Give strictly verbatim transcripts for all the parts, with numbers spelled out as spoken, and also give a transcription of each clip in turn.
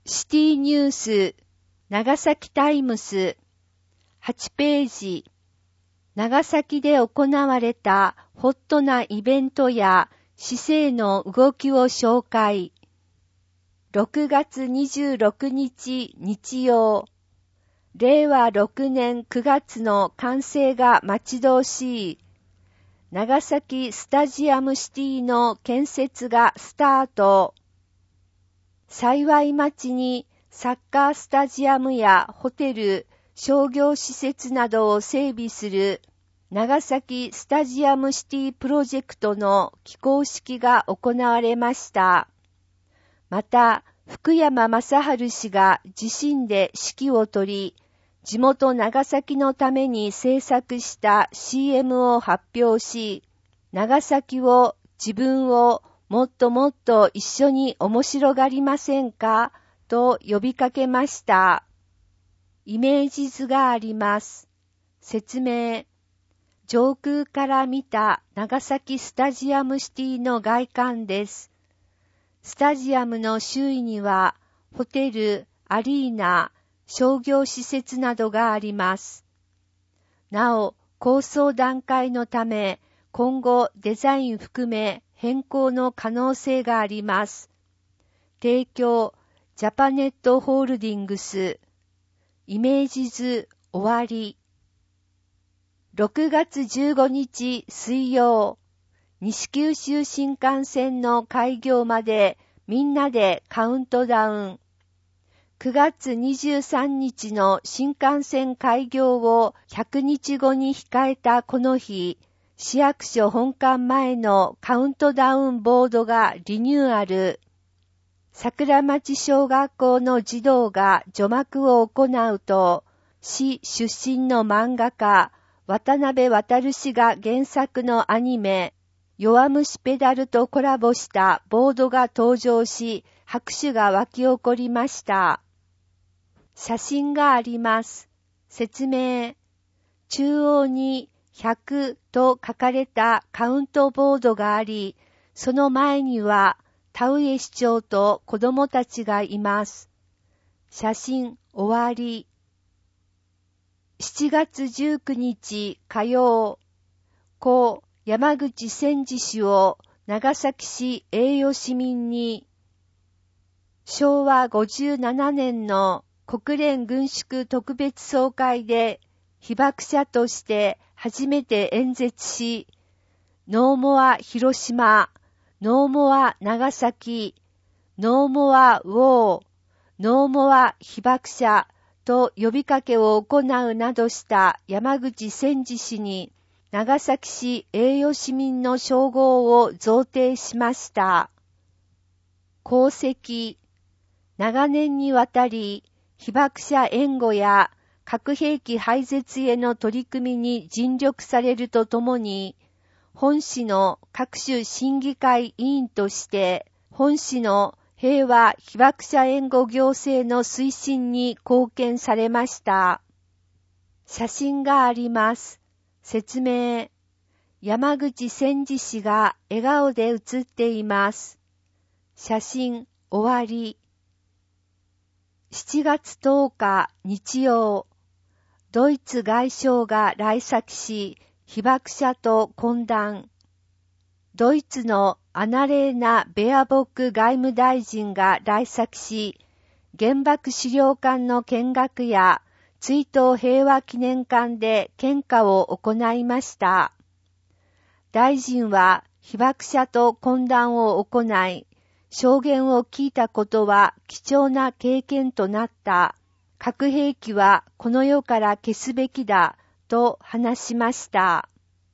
シティニュース、長崎タイムス、はちページ。長崎で行われたホットなイベントや市政の動きを紹介。ろくがつにじゅうろくにち日曜。れいわろくねんくがつの完成が待ち遠しい。長崎スタジアムシティの建設がスタート。幸町にサッカースタジアムやホテル、商業施設などを整備する長崎スタジアムシティプロジェクトの起工式が行われました。また、福山雅治氏が自身で指揮を取り、地元長崎のために制作した シーエム を発表し、長崎を、自分をもっともっと一緒に面白がりませんかと呼びかけました。イメージ図があります。説明。上空から見た長崎スタジアムシティの外観です。スタジアムの周囲にはホテル、アリーナ、商業施設などがあります。なお、構想段階のため、今後デザイン含め変更の可能性があります。提供、ジャパネットホールディングス。イメージ図、終わり。ろくがつじゅうごにち水曜。西九州新幹線の開業までみんなでカウントダウン。くがつにじゅうさんにちの新幹線開業をひゃくにちごに控えたこの日、市役所本館前のカウントダウンボードがリニューアル。桜町小学校の児童が除幕を行うと、市出身の漫画家、渡辺航氏が原作のアニメ、弱虫ペダルとコラボしたボードが登場し、拍手が沸き起こりました。写真があります。説明。中央にひゃくと書かれたカウントボードがあり、その前には田上市長と子供たちがいます。写真終わり。しちがつじゅうくにち火曜。故山口千治氏を長崎市栄誉市民に。しょうわごじゅうななねんの国連軍縮特別総会で被爆者として初めて演説し、ノーモア広島、ノーモア長崎、ノーモアウォー、ノーモア被爆者と呼びかけを行うなどした山口千治氏に長崎市栄誉市民の称号を贈呈しました。功績。長年にわたり被爆者援護や核兵器廃絶への取り組みに尽力されるとともに、本市の各種審議会委員として、本市の平和被爆者援護行政の推進に貢献されました。写真があります。説明。山口千治氏が笑顔で写っています。写真終わり。しちがつとおか日曜。ドイツ外相が来崎し、被爆者と懇談。ドイツのアナレーナ・ベアボック外務大臣が来崎し、原爆資料館の見学や追悼平和記念館で献花を行いました。大臣は被爆者と懇談を行い、証言を聞いたことは貴重な経験となった。核兵器はこの世から消すべきだと話しました。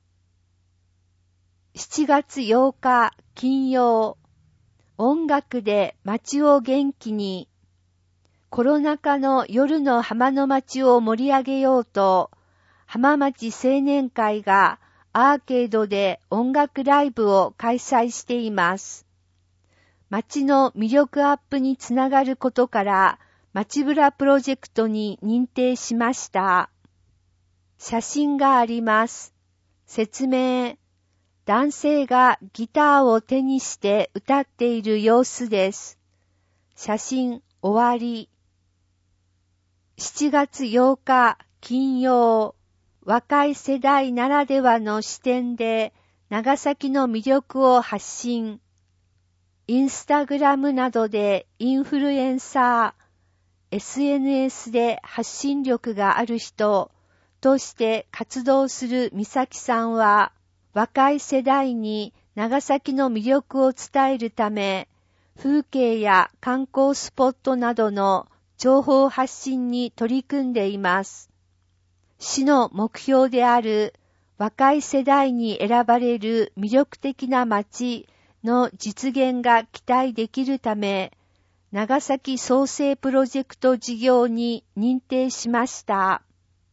しちがつようか金曜。音楽で街を元気に。コロナ禍の夜の浜の街を盛り上げようと、浜町青年会がアーケードで音楽ライブを開催しています。街の魅力アップにつながることから、街ブラプロジェクトに認定しました。写真があります。説明。男性がギターを手にして歌っている様子です。写真終わり。しちがつようか金曜、若い世代ならではの視点で長崎の魅力を発信。インスタグラムなどでインフルエンサー、エスエヌエス で発信力がある人として活動する美咲さんは、若い世代に長崎の魅力を伝えるため、風景や観光スポットなどの情報発信に取り組んでいます。市の目標である若い世代に選ばれる魅力的な街の実現が期待できるため、長崎創生プロジェクト事業に認定しました。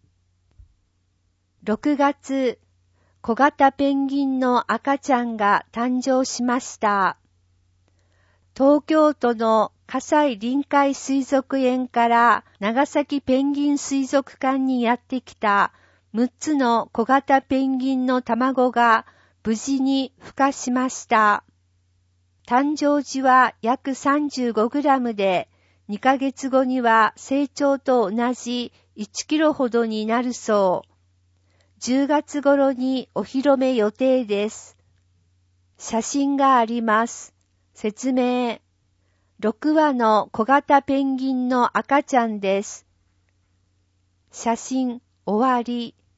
ろくがつ、小型ペンギンの赤ちゃんが誕生しました。東京都の葛西臨海水族園から長崎ペンギン水族館にやってきたむっつの小型ペンギンの卵が無事に孵化しました。誕生時は約 さんじゅうごグラム で、にかげつごには成長と同じいちキロほどになるそう。じゅうがつ頃にお披露目予定です。写真があります。説明。ろくわの小型ペンギンの赤ちゃんです。写真終わり。